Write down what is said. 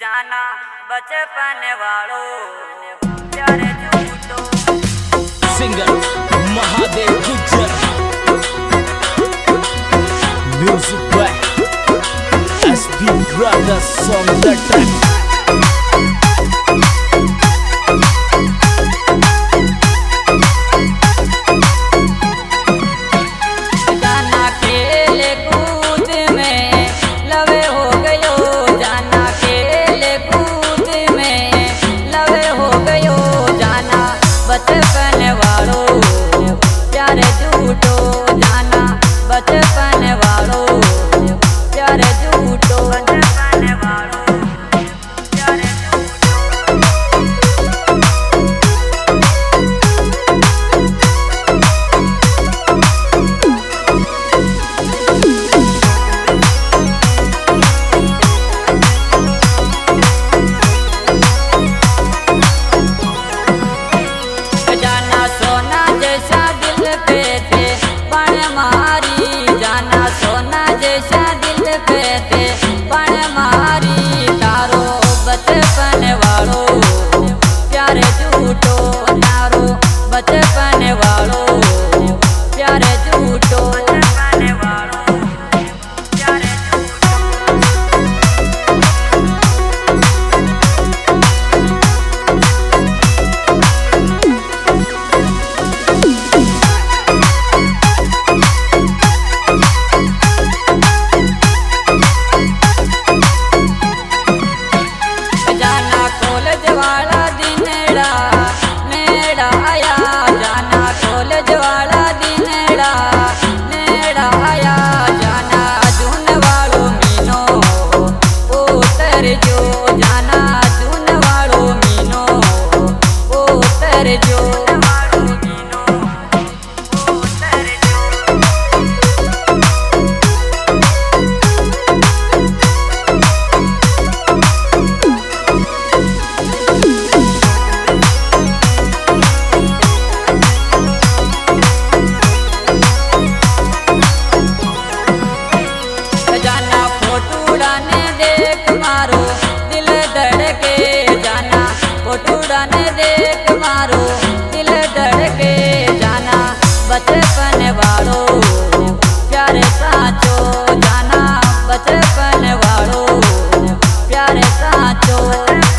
जाना बचपन वालों प्यार झूठो। Singer Mahadev Gujjar, music by SB Brothers on the track। बचपन वालों प्यार झूठो जाना, बचपन वालों प्यार झूठो, बचपन वालों प्यार बचपन वालों प्यार झूठो, बचपन वालों प्यार जाना कॉलेज वाला दिनड़ा नेड़ा आया, जाना कॉलेज वाला दिनड़ा नेड़ा आया, जाना जून वालो मीनो उतर जो, जाना जून वालो मीनो उतर जो। देख मारो दिल धड़के, जाना फोटूड़ाने देख मारो दिल धड़के, जाना बचपन वालों प्यार साचो, जाना बचपन वालों प्यार साचो।